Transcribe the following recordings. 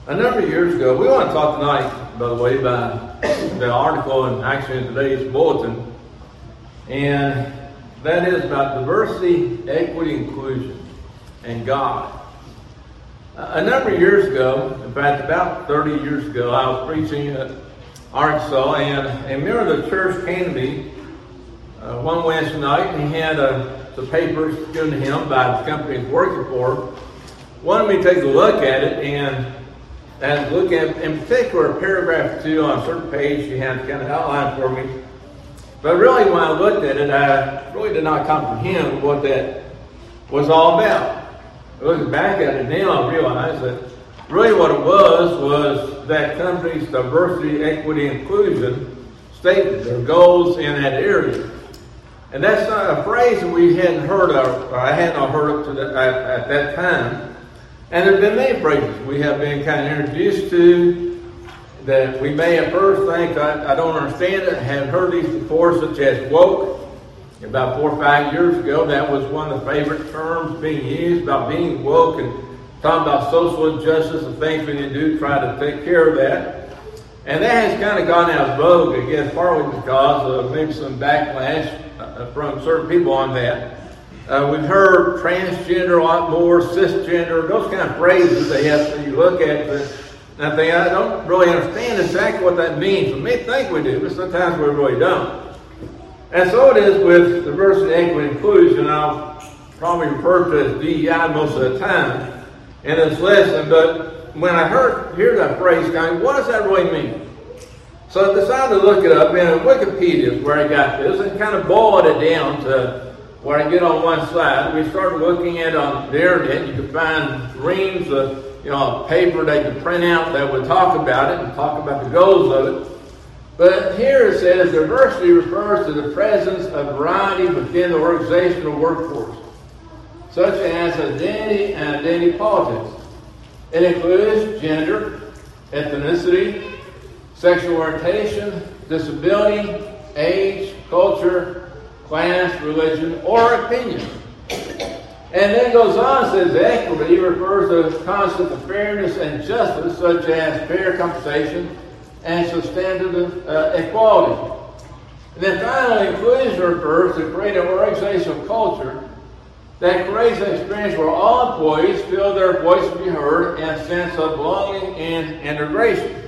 A number of years ago, we want to talk tonight, by the way, about the article and actually in today's bulletin, and that is about diversity, equity, inclusion, and God. A number of years ago, in fact, about 30 years ago, I was preaching at Arkansas, and a member of the church came to me one Wednesday night, and he had some papers given to him by the company he's working for. Wanted me to take a look at it and look at, in particular, paragraph 2 on a certain page. He had kind of outlined for me. But really, when I looked at it, I really did not comprehend what that was all about. Looking back at it now, I realize that really what it was that company's diversity, equity, inclusion statement, their goals in that area. And that's not a phrase that we hadn't heard of, or I had not heard of at that time. And there have been many phrases we have been kind of introduced to that we may at first think, I don't understand it, I haven't heard these before, such as woke. About 4 or 5 years ago, that was one of the favorite terms being used about being woke and talking about social injustice and things we need to do to try to take care of that. And that has kind of gone out of vogue, I guess, partly because of maybe some backlash from certain people on that. We've heard transgender a lot more, cisgender, those kind of phrases they have to look at. And I think I don't really understand exactly what that means. We may think we do, but sometimes we really don't. And so it is with diversity, equity, inclusion. I'll probably refer to it as DEI most of the time in this lesson. But when I hear that phrase, going, what does that really mean? So I decided to look it up, and Wikipedia is where I got this, and kind of boiled it down to where I get on one slide. We started looking at it on the internet. You could find reams of paper they could print out that would talk about it and talk about the goals of it. But here it says diversity refers to the presence of variety within the organizational workforce, such as identity and identity politics. It includes gender, ethnicity, sexual orientation, disability, age, culture, class, religion, or opinion. And then it goes on and says equity refers to the concept of fairness and justice, such as fair compensation and substantive equality. And then finally, inclusion refers to creating an organizational culture that creates an experience where all employees feel their voice will be heard and a sense of belonging and integration.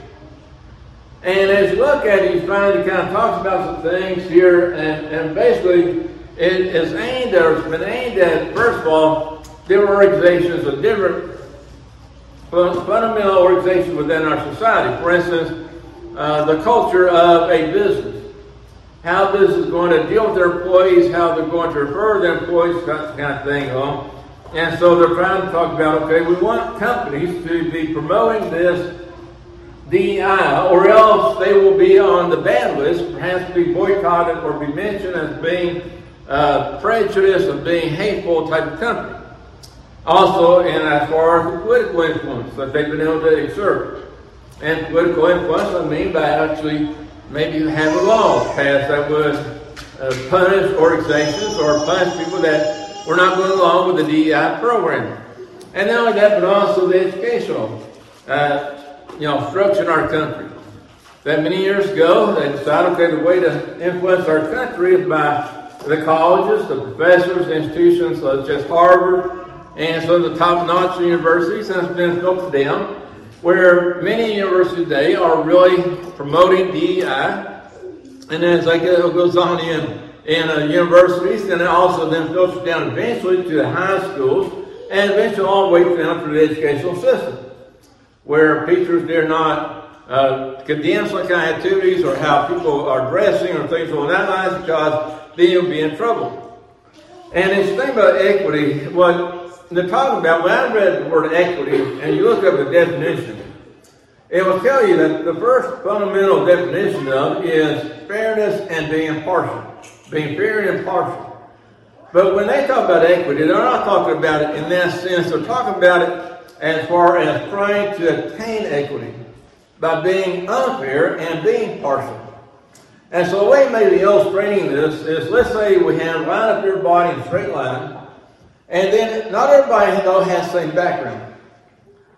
And as you look at it, you find it kind of talks about some things here, and basically it is aimed at, or it's been aimed at, first of all, different organizations of different fundamental organizations within our society. For instance, the culture of a business. How business is going to deal with their employees, how they're going to refer their employees, that kind of thing on. And so they're trying to talk about, okay, we want companies to be promoting this DEI, or else they will be on the bad list, perhaps be boycotted or be mentioned as being prejudiced and being hateful type of company. Also, and as far as the political influence that they've been able to exert. And political influence, I mean by actually maybe having laws passed that would punish organizations or punish people that were not going along with the DEI program. And not only that, but also the educational structure in our country. That many years ago, they decided, okay, the way to influence our country is by the colleges, the professors, institutions such as Harvard, and some of the top-notch universities, and it's been filtered down, where many universities today are really promoting DEI. And as it goes on in universities, and it also then filters down eventually to the high schools, and eventually all the way down through the educational system, where teachers dare not condemn some kind of activities or how people are dressing or things along that line, because then you'll be in trouble. And this thing about equity, what they're talking about, when I read the word equity, and you look up the definition, it will tell you that the first fundamental definition of it is fairness and being impartial. Being fair and impartial. But when they talk about equity, they're not talking about it in that sense. They're talking about it as far as trying to attain equity by being unfair and being partial. And so the way maybe illustrating this is, let's say we have line up everybody in a straight line, and then not everybody has the same background.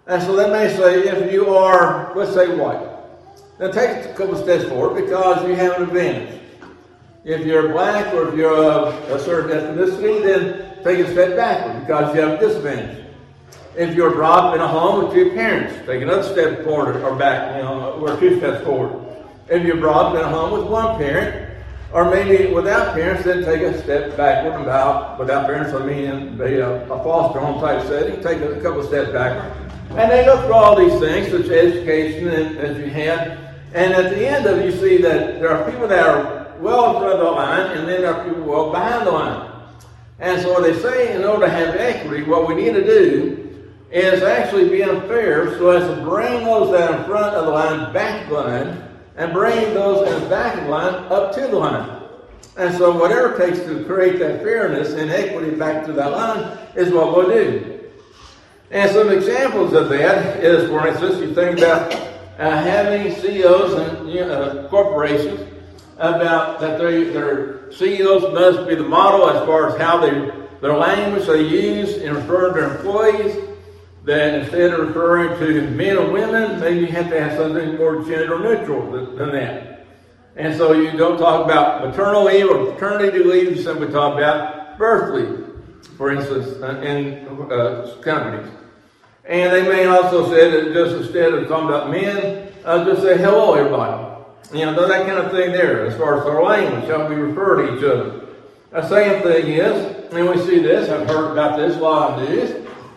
And so that may say if you are, let's say, white, then take a couple steps forward because you have an advantage. If you're black or if you're a certain ethnicity, then take a step backward because you have a disadvantage. If you're brought up in a home with two parents, take another step forward or back, or 2 steps forward. If you're brought up in a home with one parent, or maybe without parents, then take a step backward. Without parents, I mean a foster home type setting, take a couple of steps backward. And they look for all these things, such as education as you had. And at the end of it, you see that there are people that are well in front of the line, and then there are people well behind the line. And so they say in order to have equity, what we need to do is actually be unfair so as to bring those that are in front of the line back to the line, and bring those in the back of the line up to the line. And so whatever it takes to create that fairness and equity back to that line is what we'll do. And some examples of that is, for instance, you think about having CEOs and corporations about that their CEOs must be the model as far as how their language they use in referring to employees, that instead of referring to men and women, maybe you have to have something more gender neutral than that. And so you don't talk about maternal leave or paternity leave, you simply talk about birth leave, for instance, in companies. And they may also say that just instead of talking about men, just say hello everybody. That kind of thing there, as far as our language, how we refer to each other. The same thing is, and we see this, I've heard about this a lot of news,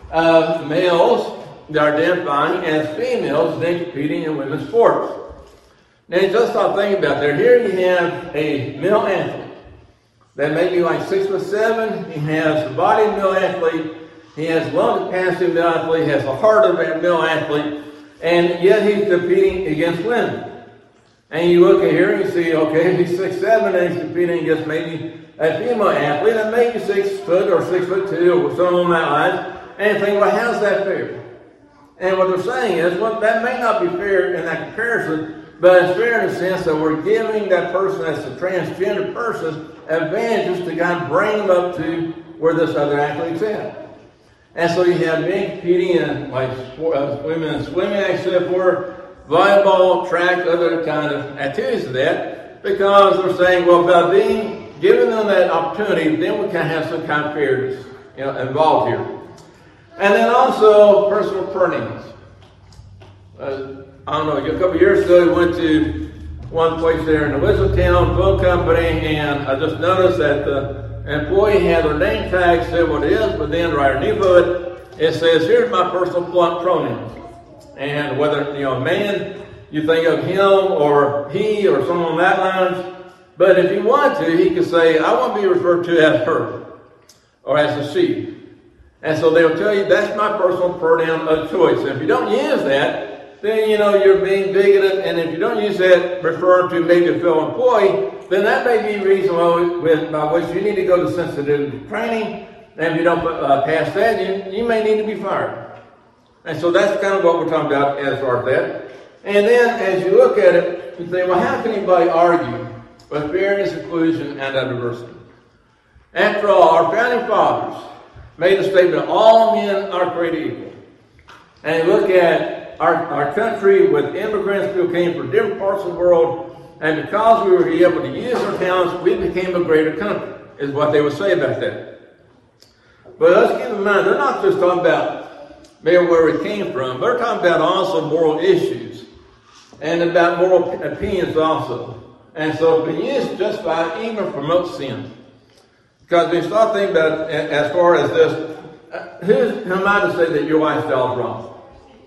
males that are identifying as females then competing in women's sports. Now, just start thinking about that. Here you have a male athlete that may be like 6'7". He has the body of a male athlete. He has lung capacity of a male athlete. He has the heart of a male athlete. And yet he's competing against women. And you look at here and you see, okay, he's 6'7", and he's competing against maybe a female athlete that may be 6 foot or 6'2" or something on that line. And you think, well, how's that fair? And what they're saying is, well, that may not be fair in that comparison, but it's fair in the sense that we're giving that person that's a transgender person advantages to kind of bring them up to where this other athlete's at. And so you have men competing in like women in swimming, except for volleyball, track, other kind of activities of that, because they're saying, well, by giving them that opportunity, then we can have some kind of fairness involved here. And then also personal pronouns. I don't know, a couple of years ago, we went to one place there in Elizabethtown, phone company, and I just noticed that the employee had their name tag, said what it is, but then right underneath of it, it says, here's my personal pronouns. And whether, a man, you think of him or he or someone on that line, but if he wanted to, he could say, I want to be referred to as her or as a she. And so they'll tell you, that's my personal pronoun of choice. And if you don't use that, then, you're being bigoted. And if you don't use that referring to maybe a fellow employee, then that may be a reason by which you need to go to sensitivity training. And if you don't pass that, you may need to be fired. And so that's kind of what we're talking about as far as that. And then as you look at it, you say, well, how can anybody argue with fairness, inclusion, and diversity? After all, our founding fathers made a statement, all men are created equal. And you look at our country with immigrants who came from different parts of the world, and because we were able to use our talents, we became a greater country, is what they would say about that. But let's keep in mind, they're not just talking about maybe where we came from, they're talking about also moral issues and about moral opinions also. And so it's been used to justify, even promote sin. Because we start thinking about it as far as this, who am I to say that your lifestyle is wrong?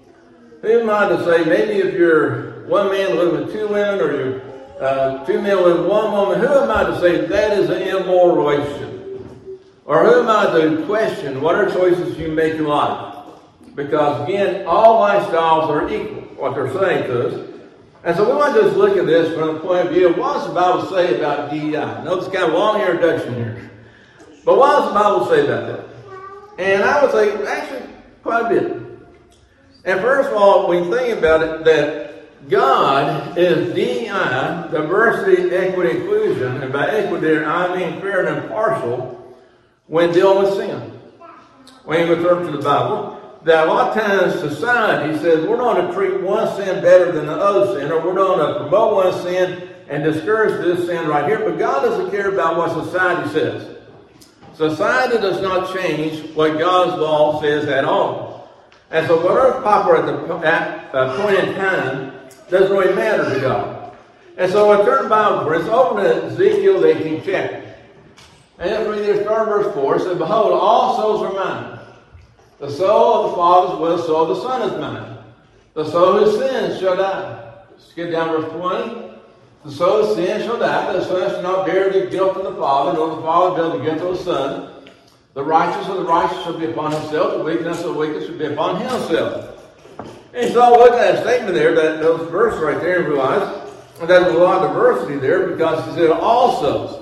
Who am I to say, maybe if you're one man living with two women, or you're two men living with one woman, who am I to say that is an immoral relationship? Or who am I to question what are choices you make in life? Because again, all lifestyles are equal, what they're saying to us. And so we want to just look at this from the point of view of what does the Bible say about DEI? Notice it's kind of a long introduction here. But what does the Bible say about that? And I would say, actually, quite a bit. And first of all, when you think about it, that God is DEI, diversity, equity, inclusion, and by equity, I mean fair and impartial, when dealing with sin. When you return to the Bible, that a lot of times society says we're going to treat one sin better than the other sin, or we're going to promote one sin and discourage this sin right here. But God doesn't care about what society says. Society does not change what God's law says at all. And so whatever's popular at a point in time doesn't really matter to God. And so I turn the Bible for us, open to Ezekiel, the 18th chapter. And if we read start verse 4, it says, behold, all souls are mine. The soul of the Father's will, so the Son is mine. The soul who sins shall die. Skip down verse 20. The soul who sins shall die. The Son shall not bear the guilt of the Father, nor the Father bear the guilt of the Son. The righteous of the righteous shall be upon himself. The wickedness of the wicked shall be upon himself. And so I look at that statement there, those verses right there, and realize that there's a lot of diversity there, because he said all souls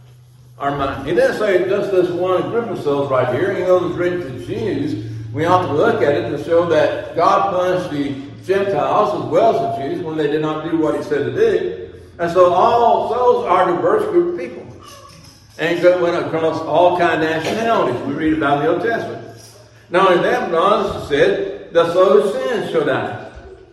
are mine. He didn't say just this one group of souls right here. You know, it was written to Jews. We ought to look at it to show that God punished the Gentiles as well as the Jews when they did not do what he said to do. And so all souls are a diverse group of people. And it went across all kinds of nationalities. We read about in the Old Testament. Not only that, but honestly said, the soul who sins shall die.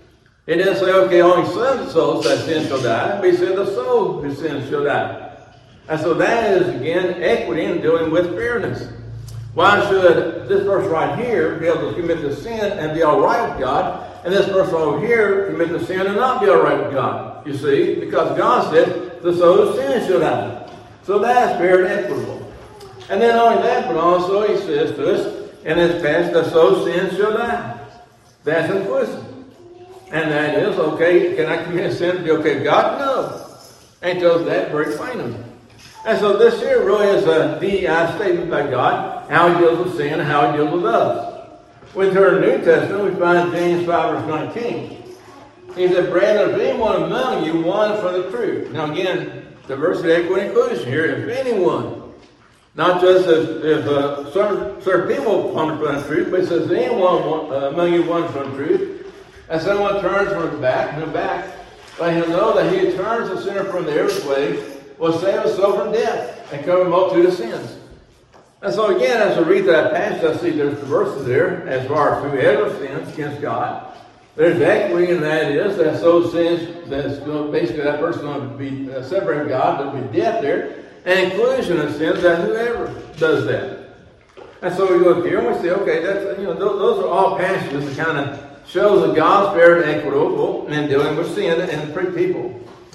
It didn't say, okay, only some souls that sin shall die, but he said the soul who sins shall die. And so that is, again, equity in dealing with fairness. Why should this person right here be able to commit the sin and be all right with God, and this person over here commit the sin and not be all right with God? You see, because God said the soul who sins shall die. So that's fair and equitable. And then not only that, but also he says to us, in this passage, the soul who sins shall die. That's inclusive. And that is, okay, can I commit a sin to be okay with God? No. And he tells that very plainly. And so this here really is a DEI statement by God, how he deals with sin and how he deals with us. When we turn to the New Testament, we find James 5 verse 19. He said, brethren, if anyone among you wanders from the truth. Now again, diversity, equity, inclusion here. If anyone, not just if certain people wander from the truth, but it says anyone among you wanders from the truth, and someone turns from the back, let him know that he who turns the sinner from the error's way will save his soul from death and cover a multitude of sins. And so again, as I read that passage, I see there's diversity there as far as whoever sins against God. There's equity, and that is that soul sins, that's basically that person going to be separated from God, there'll be death there, and inclusion of sins that whoever does that. And so we look here and we say, okay, that's, those are all passages that kind of shows that God's fair and equitable in dealing with sin and free people.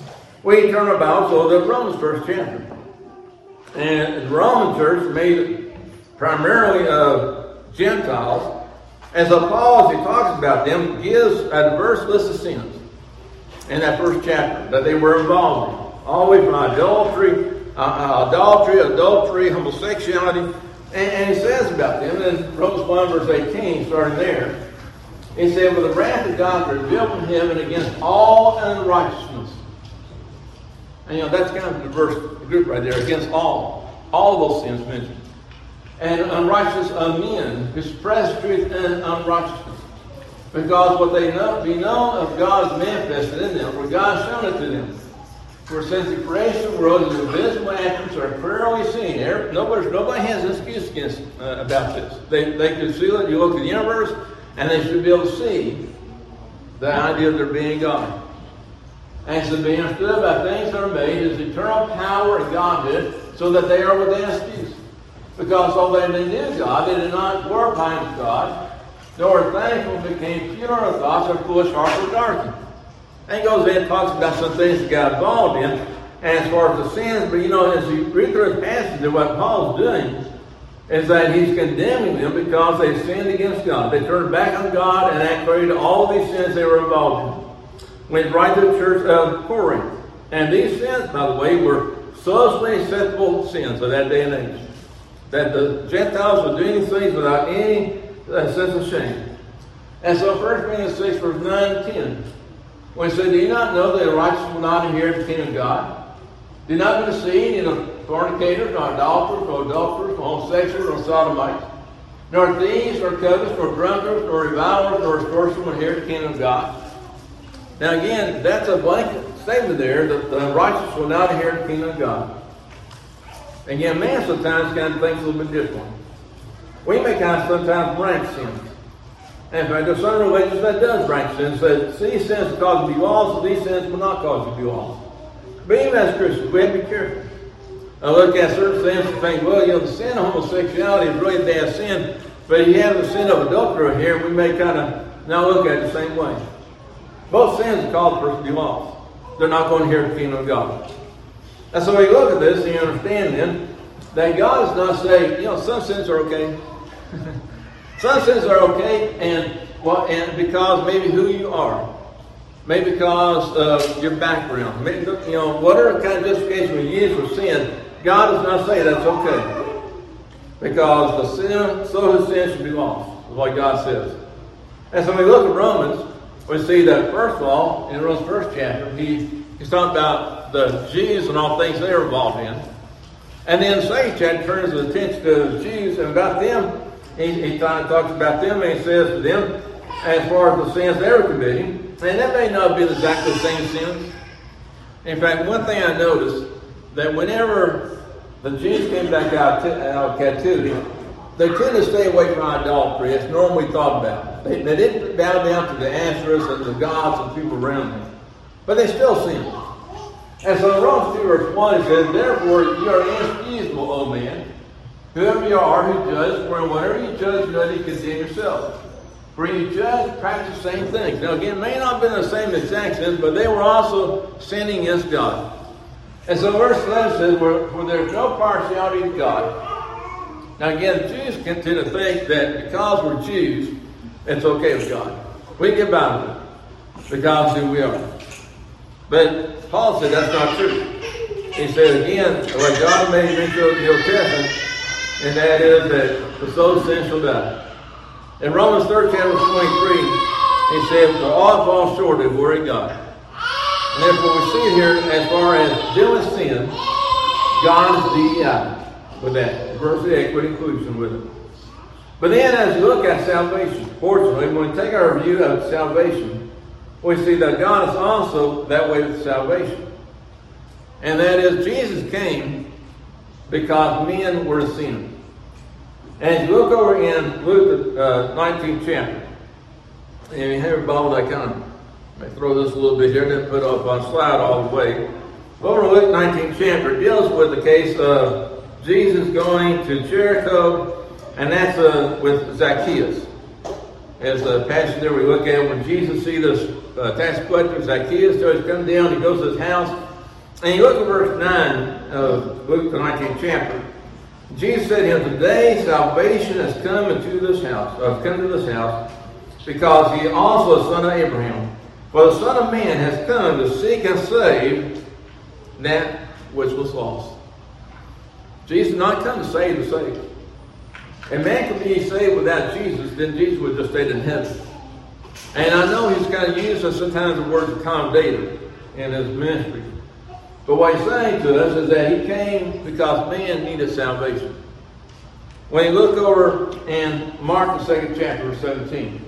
We turn our Bibles to the Romans first chapter. And the Roman church made primarily of Gentiles. And so Paul, as he talks about them, gives a diverse list of sins in that first chapter that they were involved in. All the way from adultery, homosexuality. And he says about them in Romans 1 verse 18, starting there. He said, "For the wrath of God is revealed from heaven against all unrighteousness." And that's kind of a diverse group right there, against all those sins mentioned. And unrighteous of men who suppress truth and unrighteousness. Because what they be known of God is manifested in them, for God has shown it to them. For since the creation of the world, the invisible attributes are clearly seen. Nobody has an excuse about this. They conceal it. You look at the universe, and they should be able to see the idea of there being God. And to be understood by things that are made, His eternal power and Godhead, so that they are without excuse. Because although they knew God, they did not glorify Him as God, nor thankful, became pure of thoughts, or foolish hearts were darkened. And he goes in and talks about some things that got involved in, and as far as the sins, but as you read through his passage, what Paul's doing is that he's condemning them because they sinned against God. They turned back on God and acted all these sins they were involved in. Went right to the church of Corinth. And these sins, by the way, were socially acceptable sins of that day and age. That the Gentiles would do these things without any sense of shame. And so 1 Corinthians 6, verse 9 and 10, when he said, "Do you not know that the righteous will not inherit the kingdom of God? Do not be deceived, neither fornicators, nor idolaters, nor adulterers, nor homosexuals, nor sodomites, nor thieves, nor covetous, nor drunkards, nor revilers, nor extortioners will inherit the kingdom of God." Now again, that's a blanket statement there that the righteous will not inherit the kingdom of God. Again, man sometimes kind of thinks a little bit differently. We may kind of sometimes rank sins. And in fact, there's some religions that does rank sins. Says these sins will cause you to be lost, and these sins will not cause you to be lost. But even as Christians, we have to be careful. I look at certain sins and think, well, the sin of homosexuality is really a bad sin, but you have the sin of adultery here, and we may kind of now look at it the same way. Both sins cause a person to be lost. They're not going to inherit the kingdom of God. And so we look at this and you understand then that God is not saying, some sins are okay. Some sins are okay, and because maybe who you are, maybe because of your background, maybe whatever kind of justification we use for sin, God does not say that's okay. Because the sin, so his sin should be lost, is what God says. And so when we look at Romans, we see that first of all, in Romans' first chapter, he's talking about the Jews and all things they were involved in. And then the second chapter turns his attention to the Jews and about them. He kind of talks about them and he says to them, as far as the sins they were committing, and that may not be exactly the same sins. In fact, one thing I noticed, that whenever the Jews came back out of captivity, they tended to stay away from idolatry. It's normally thought about. They didn't bow down to the Asherahs and the gods and people around them. But they still sinned. And so in Romans 2 verse 1 it says, therefore you are inexcusable, O man, whoever you are who judge, for in whatever you judge, you condemn yourself. For you judge, practice the same things. Now again, it may not have been the same exact sins, but they were also sinning against God. And so verse 11 says, for there is no partiality in God. Now again, Jews tend to think that because we're Jews, it's okay with God. We can get by with it because of who we are. But Paul said that's not true. He said again, what God made mention of the Old Testament, and that is that the soul sin shall die. In Romans 3, chapter 23, he said, for all fall short of the glory of God. And therefore we see here, as far as doing sin, God is DEI with that. Diversity, equity, inclusion with it. But then as we look at salvation, fortunately, when we take our view of salvation, we see that God is also that way with salvation. And that is, Jesus came because men were sinning. And as you look over in Luke, the 19th chapter, and you have your Bible, I kind of may throw this a little bit here, didn't put it up on slide all the way. Over in Luke 19th chapter, it deals with the case of Jesus going to Jericho, and that's with Zacchaeus. As the passage there we look at, when Jesus sees this tax collector Zacchaeus, so he's come down, he goes to his house, and you look at verse 9 of Luke the 19th chapter. Jesus said to him, today salvation has come into this house, because he also is son of Abraham. For the Son of Man has come to seek and save that which was lost. Jesus did not come to save the saved. A man could be saved without Jesus, then Jesus would just stay in heaven. And I know he's kind of used sometimes the word accommodator in his ministry. But what he's saying to us is that he came because man needed salvation. When you look over in Mark the 2nd chapter, verse 17.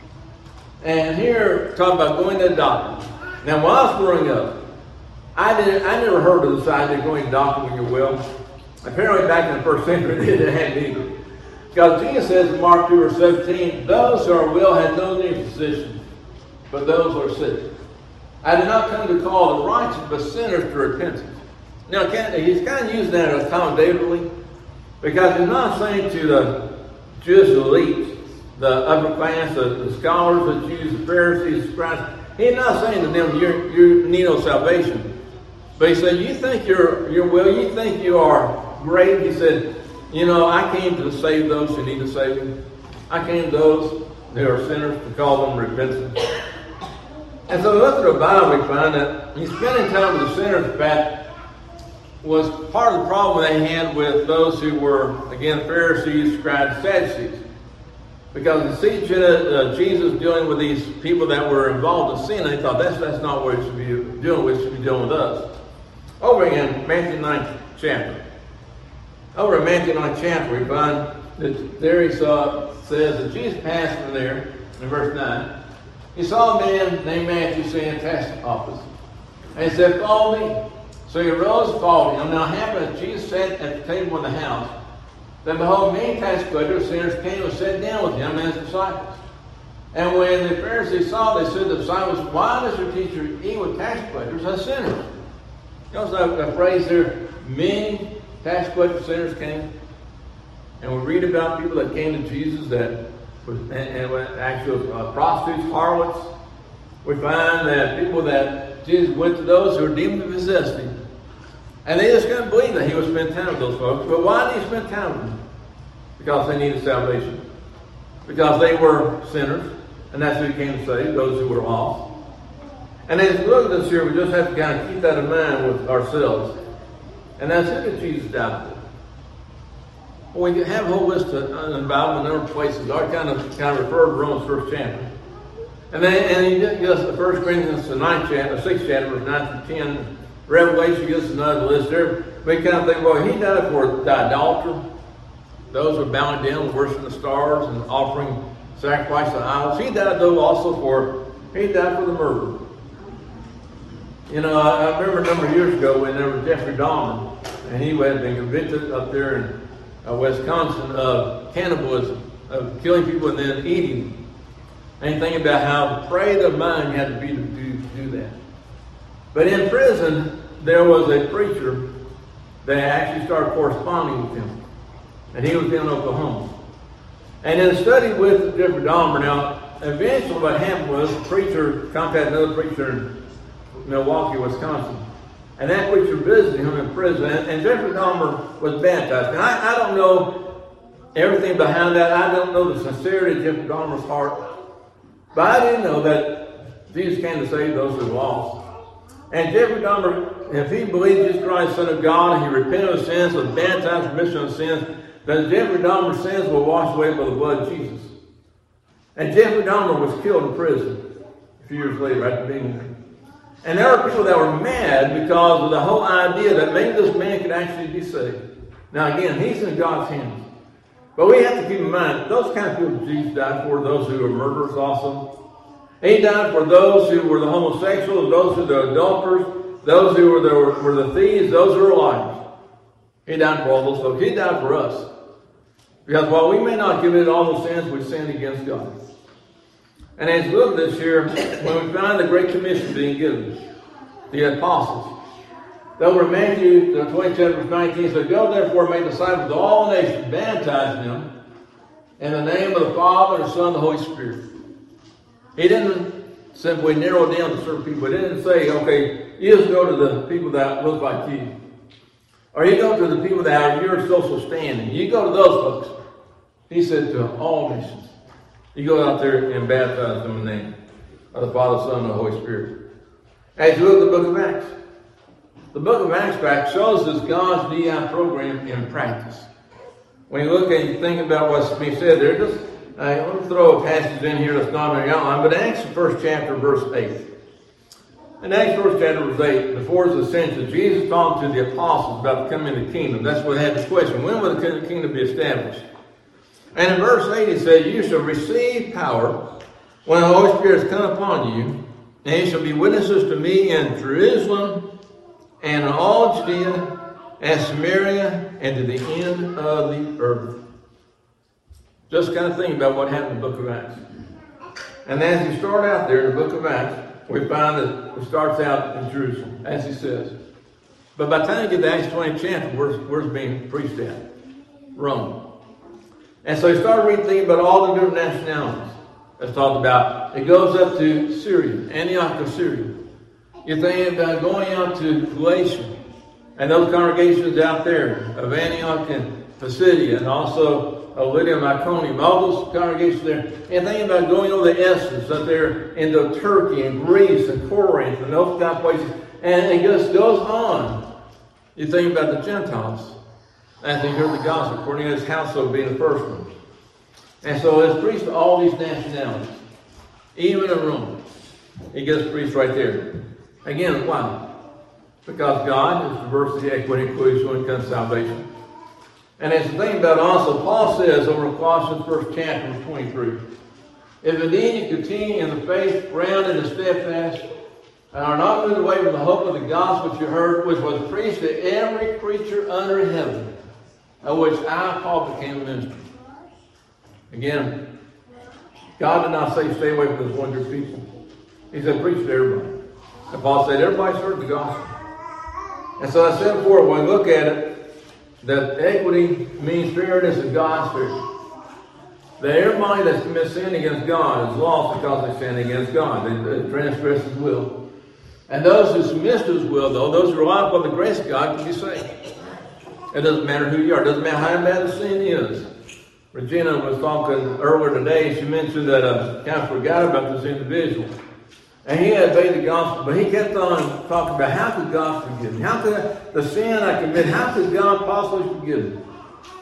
And here, talk about going to the doctor. Now, when I was growing up, I never heard of this idea of going to the doctor when you're well. Apparently, back in the first century, they didn't have it either. Because Jesus says in Mark 2 verse 17, those who are well have no need of physician, but those who are sick. I did not come to call the righteous, but sinners to repentance. Now, he's kind of using that accommodatively, because he's not saying to the Jewish elite, the upper class, the scholars, the Jews, the Pharisees, the scribes. He's not saying to them, you need no salvation. But he said, you think you're well, you think you are great. He said, I came to save those who need to save him. I came to those who are sinners to call them repentance. And so look at the Bible, we find that he's spending time with the sinners, in fact, was part of the problem they had with those who were, again, Pharisees, scribes, Sadducees. Because they see Jesus dealing with these people that were involved in sin, they thought that's not what he should be doing with. He should be dealing with us. Over in Matthew 9th chapter. Over in Matthew 9th chapter, we find that there he says that Jesus passed from there, in verse 9. He saw a man named Matthew sitting in the tax office. And he said, follow me. So he arose and followed him. Now it happened as Jesus sat at the table in the house, then behold, many tax collectors, sinners came and sat down with him and his disciples. And when the Pharisees saw, they said to the disciples, why does your teacher eat with tax collectors and sinners? You know, that phrase there, many tax collectors, sinners came. And we read about people that came to Jesus that was, and actually prostitutes, harlots. We find that people that Jesus went to those who were deemed to possess him. And they just couldn't believe that he would spend time with those folks. But why did he spend time with them? Because they needed salvation. Because they were sinners. And that's who he came to save, those who were lost. And as we look at this here, we just have to kind of keep that in mind with ourselves. And that's who that Jesus died for. Well, we have a whole list of in the Bible in other places. I kind of refer to Romans 1st chapter. And he gives us 1 Corinthians, the 9th chapter, 6th chapter, verse 9 through 10. Revelation gives us another list there. We kind of think, well, he died for the idolater. Those who are bowing down, worshiping the stars, and offering sacrifice to idols. He died, though, also he died for the murderer. You know, I remember a number of years ago when there was Jeffrey Dahmer, and he had been convicted up there in Wisconsin of cannibalism, of killing people and then eating them. And you think about how depraved of mind you had to be to do that. But in prison, there was a preacher that actually started corresponding with him. And he was in Oklahoma. And in a study with Jeffrey Dahmer, now, eventually what happened was the preacher contacted another preacher in Milwaukee, Wisconsin. And that preacher visited him in prison. And Jeffrey Dahmer was baptized. Now, I don't know everything behind that. I don't know the sincerity of Jeffrey Dahmer's heart. But I do know that Jesus came to save those who are lost. And Jeffrey Dahmer, if he believed Jesus Christ, Son of God, and he repented of sins, was baptized for remission of sins, then Jeffrey Dahmer's sins were washed away by the blood of Jesus. And Jeffrey Dahmer was killed in prison a few years later after being there. And there were people that were mad because of the whole idea that maybe this man could actually be saved. Now again, he's in God's hands. But we have to keep in mind, those kind of people Jesus died for, those who were murderers also. He died for those who were the homosexuals, those who were the adulterers, those who were the thieves, those who were liars. He died for all those folks. He died for us. Because while we may not commit all those sins, we sinned against God. And as we look at this here, when we find the Great Commission being given, the apostles, over in Matthew, the 20th chapter, verse 19, says, go therefore make disciples of all nations, baptizing them in the name of the Father, the Son, and the Holy Spirit. He didn't simply narrow it down to certain people. He didn't say, okay, you just go to the people that look like you. Or you go to the people that are your social standing. You go to those folks. He said to all nations. You go out there and baptize them in the name of the Father, Son, and the Holy Spirit. As you look at the book of Acts. The book of Acts shows us God's DI program in practice. When you look and you think about what's being said there, just let me throw a passage in here that's not in the outline, but Acts, the 1st chapter, verse 8. In Acts 1st chapter, verse 8, before his ascension, Jesus talked to the apostles about the coming of the kingdom. That's what had the question. When will the kingdom be established? And in verse 8, he said, you shall receive power when the Holy Spirit has come upon you, and you shall be witnesses to me in Jerusalem and in all Judea and Samaria and to the end of the earth. Just kind of think about what happened in the book of Acts. And as you start out there in the book of Acts, we find that it starts out in Jerusalem, as he says. But by the time you get to Acts 20 chapter, where's it being preached at? Rome. And so he started reading, thinking about all the different nationalities that's talked about. It goes up to Syria, Antioch of Syria. You're thinking about going out to Galatia, and those congregations out there of Antioch and Pisidia, and also Lydia and Iconium, all those congregations there. And thinking about going over the Essenes up there into Turkey and Greece and Corinth and those kind of places. And it just goes on. You think about the Gentiles as they hear the gospel, Cornelius' household being the first one. And so it's preached to all these nationalities, even in Rome. It gets preached right there. Again, why? Because God is diversity, equity, inclusion when it comes to salvation. And as the thing about also, Paul says over in Colossians 1st chapter, verse 23, if indeed you continue in the faith, grounded and steadfast, and are not moved away from the hope of the gospel which you heard, which was preached to every creature under heaven, of which I, Paul, became a minister. Again, God did not say stay away from this one group of people. He said preach to everybody. And Paul said everybody's heard the gospel. And so I said before, when we look at it, that equity means fairness of God's fair. That everybody that's commits sin against God is lost because they sin against God. They transgress His will. And those who submit to His will, though, those who rely upon the grace of God, can be saved. It doesn't matter who you are. It doesn't matter how bad the sin is. Regina was talking earlier today. She mentioned that kind of forgot about this individual. And he had obeyed the gospel, but he kept on talking about how could God forgive me? How could the sin I commit, how could God possibly forgive me?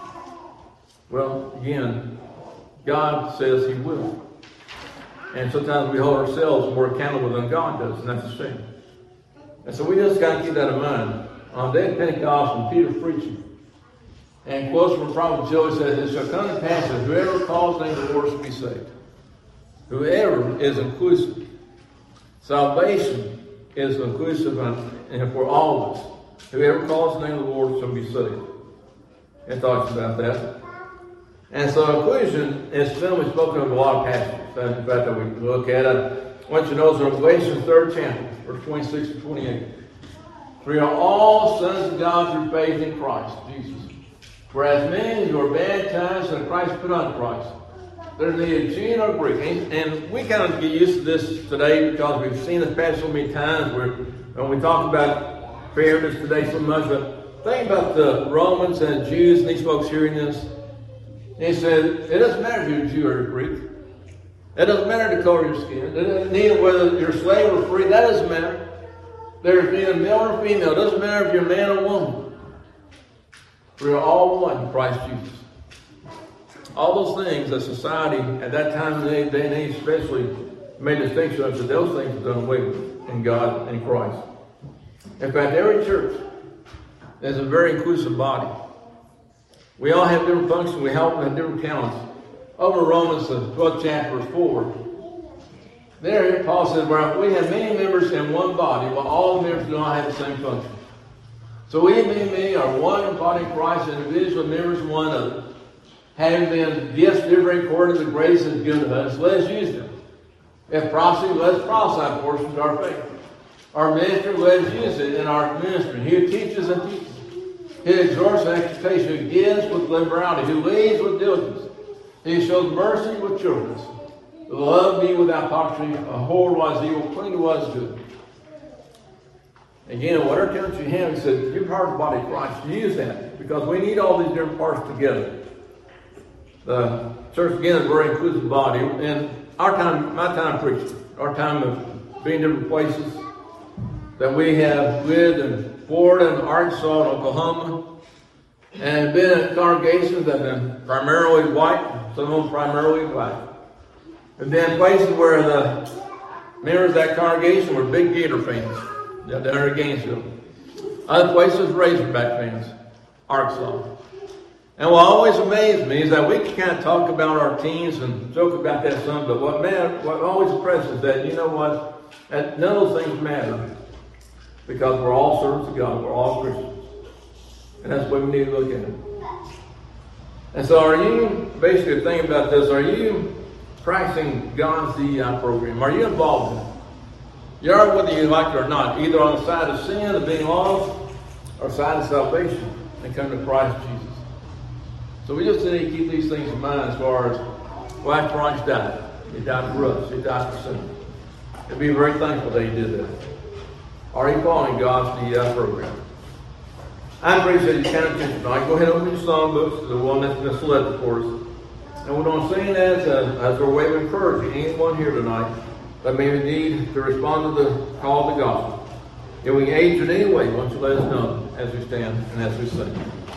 Well, again, God says He will. And sometimes we hold ourselves more accountable than God does, and that's a shame. And so we just got to keep that in mind. On the day of Pentecost, when Peter's preaching, and quotes from Prophet Joel, says, "It shall come to pass that whoever calls the name of the Lord shall be saved." Whoever is inclusive. Salvation is inclusive and for all of us. Whoever calls the name of the Lord shall be saved. It talks about that. And so inclusion is still spoken of in a lot of passages. In fact, that we look at it. I want you to notice in Galatians 3rd chapter, verse 26 to 28. "For you are all sons of God through faith in Christ Jesus. For as many as you are baptized in Christ put on Christ. There's neither Jew nor Greek." And we kind of get used to this today because we've seen this passage so many times when we talk about fairness today so much. But think about the Romans and Jews and these folks hearing this. He said, it doesn't matter if you're a Jew or a Greek. It doesn't matter the color of your skin. Neither whether you're a slave or free, that doesn't matter. There's neither male or female. It doesn't matter if you're a man or woman. We are all one in Christ Jesus. All those things that society at that time, day and age especially, made distinction of, those things are done away with in God and Christ. In fact, every church is a very inclusive body. We all have different functions. We help have different talents. Over in Romans, the 12th chapter, verse 4, there Paul says, "Well, we have many members in one body, while all the members do not have the same function. So we, being are one body in Christ, individual members one another. Having then gifts differing according to the grace that is given to us, let us use them. If prophecy, let us prophesy portions of our faith. Our ministry, let us use it in our ministry. He who teaches and teaches. He who exhorts and exhortation, who gives with liberality, who leads with diligence. He who shows mercy with cheerfulness. Love be without hypocrisy, abhor what is evil, cling to what is good." Again, whatever talents you have, he said, you're part of the body of Christ. Use that, because we need all these different parts together. The church, again, is a very inclusive body. And our time, my time preaching, our time of being in different places, that we have lived in Florida and Arkansas and Oklahoma, and been in congregations that have been primarily white, some of them primarily black. And been places where the members of that congregation were big Gator fans, down there in Gainesville. Other places, Razorback fans, Arkansas. And what always amazed me is that we can kind of talk about our teams and joke about that some, but what always impresses is that, you know what, that none of those things matter, because we're all servants of God, we're all Christians. And that's the way we need to look at it. And so are you, basically thinking about this, are you practicing God's DEI program? Are you involved in it? You are, whether you like it or not, either on the side of sin, of being lost, or side of salvation, and come to Christ Jesus. So we just need to keep these things in mind as far as why Christ died. He died for us. He died for sin. And be very thankful that He did that. Are you following God's DEI program? I appreciate your kind attention tonight. Go ahead and open your songbooks, the one that's been selected for us. And we're going to sing that as our way of encouraging anyone here tonight that may need to respond to the call of the gospel. If we can aid you in any way, why don't you let us know as we stand and as we sing.